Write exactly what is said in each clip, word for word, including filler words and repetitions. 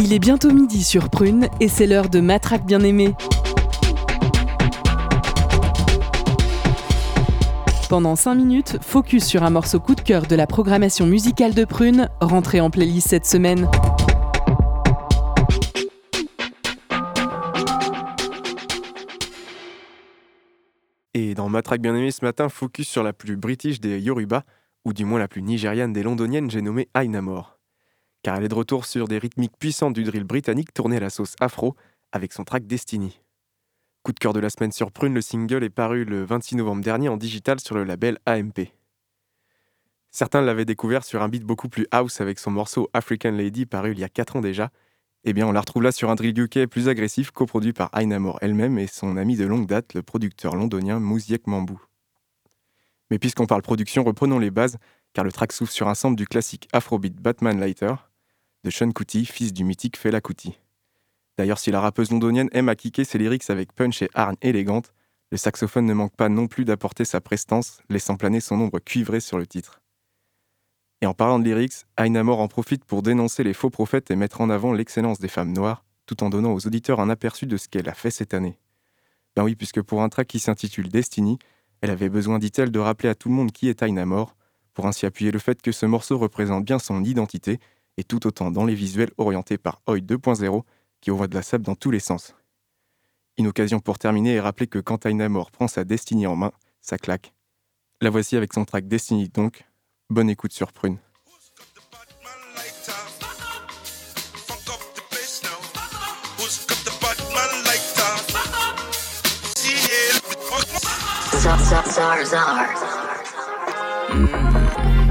Il est bientôt midi sur Prune et c'est l'heure de Matraque bien-aimée. Pendant cinq minutes, focus sur un morceau coup de cœur de la programmation musicale de Prune, rentré en playlist cette semaine. Et dans Matraque bien-aimée ce matin, focus sur la plus british des Yoruba, ou du moins la plus nigériane des londoniennes, j'ai nommé Ainamore. Car elle est de retour sur des rythmiques puissantes du drill britannique tourné à la sauce afro, avec son track Destiny. Coup de cœur de la semaine sur Prune, le single est paru le vingt-six novembre dernier en digital sur le label A M P. Certains l'avaient découvert sur un beat beaucoup plus house avec son morceau African Lady paru il y a quatre ans déjà. Eh bien on la retrouve là sur un drill U K plus agressif coproduit par Ainamore elle-même et son ami de longue date, le producteur londonien Mouziek Mambou. Mais puisqu'on parle production, reprenons les bases, car le track s'ouvre sur un sample du classique afrobeat Batman Lighter de Sean Kuti, fils du mythique Fela Kuti. D'ailleurs, si la rappeuse londonienne aime à kicker ses lyrics avec punch et hargne élégante, le saxophone ne manque pas non plus d'apporter sa prestance, laissant planer son ombre cuivrée sur le titre. Et en parlant de lyrics, Ainamore en profite pour dénoncer les faux prophètes et mettre en avant l'excellence des femmes noires, tout en donnant aux auditeurs un aperçu de ce qu'elle a fait cette année. Ben oui, puisque pour un track qui s'intitule Destiny, elle avait besoin, dit-elle, de rappeler à tout le monde qui est Ainamore, pour ainsi appuyer le fait que ce morceau représente bien son identité, et tout autant dans les visuels orientés par Oi deux point zéro, qui envoie de la sable dans tous les sens. Une occasion pour terminer et rappeler que quand Ainamore prend sa destinée en main, ça claque. La voici avec son track Destiny donc. Bonne écoute sur Prune. Zar, zar, zar, zar. Mm.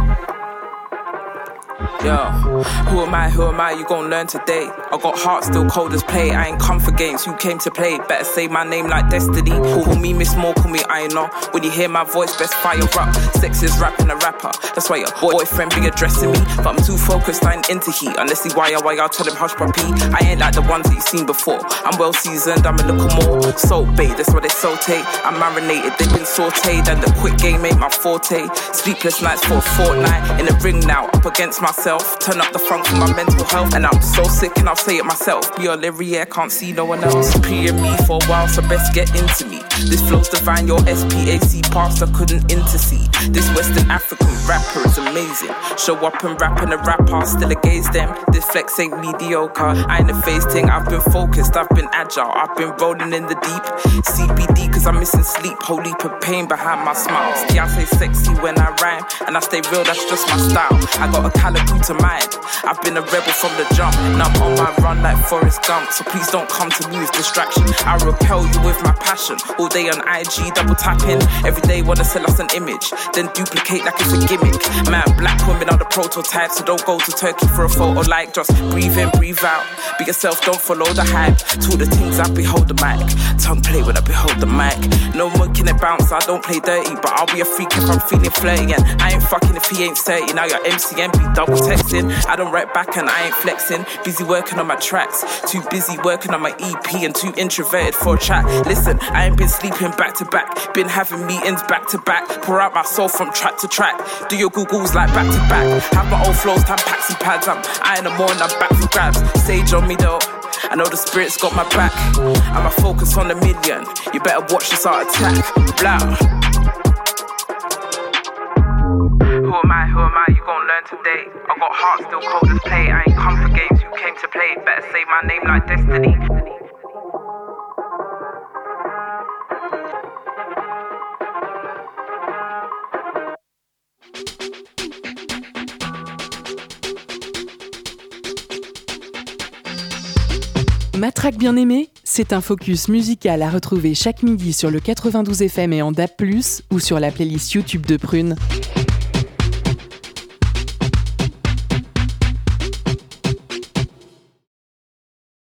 Yo, who am I, who am I, you gon' learn today. I got heart still cold as play, I ain't come for games, who came to play. Better say my name like Destiny. Call me Miss More, call me Aina. When you hear my voice, best fire up. Sex is rapping a rapper, that's why your boyfriend be addressing me. But I'm too focused, I ain't into heat. Unless he wire wire, tell him hush puppy. I ain't like the ones that you seen before. I'm well seasoned, I'm a little more salt bait, that's why they saute. I'm marinated, they've been sauteed, and the quick game ain't my forte. Sleepless nights for a fortnight, in the ring now, up against myself. Turn up the funk for my mental health, and I'm so sick and I'll say it myself. Be all every year, can't see no one else. Pre me for a while, so best get into me. This flow's divine, your S P A C pastor couldn't intercede. This Western African rapper is amazing. Show up and rap in a rapper, still against them. This flex ain't mediocre. I ain't a phase thing, I've been focused, I've been agile, I've been rolling in the deep. C B D cause I'm missing sleep, whole heap of pain behind my smile. See, I say sexy when I rhyme, and I stay real, that's just my style. I got a calibre to mind. I've been a rebel from the jump, now I'm on my run like Forrest Gump. So please don't come to me with distraction. I repel you with my passion. All day on I G, double tapping. Every day wanna sell us an image, then duplicate like it's a gimmick. Man, black women are the prototype, so don't go to Turkey for a photo like. Just breathe in, breathe out. Be yourself, don't follow the hype. To the things I behold the mic. Tongue play when I behold the mic. No more can it bounce, I don't play dirty, but I'll be a freak if I'm feeling flirty. And I ain't fucking if he ain't thirty. Now your M C M be double texting. I don't write back and I ain't flexing. Busy working on my tracks. Too busy working on my E P and too introverted for a chat. Listen, I ain't been sleeping back to back. Been having meetings back to back. Pour out my soul from track to track. Do your Googles like back to back. Have my old flows, time packs and pads up. I ain't a more and I'm back for grabs. Sage on me though. I know the spirit's got my back. I'ma focus on the million. You better watch this art attack. Blah. Who am I, who am I, you gon' learn today. I got heart still cold as play. I ain't come for games, you came to play. Better say my name like Destiny. Matraque bien-aimée, c'est un focus musical à retrouver chaque midi sur le quatre-vingt-douze F M et en D A B plus, ou sur la playlist YouTube de Prune.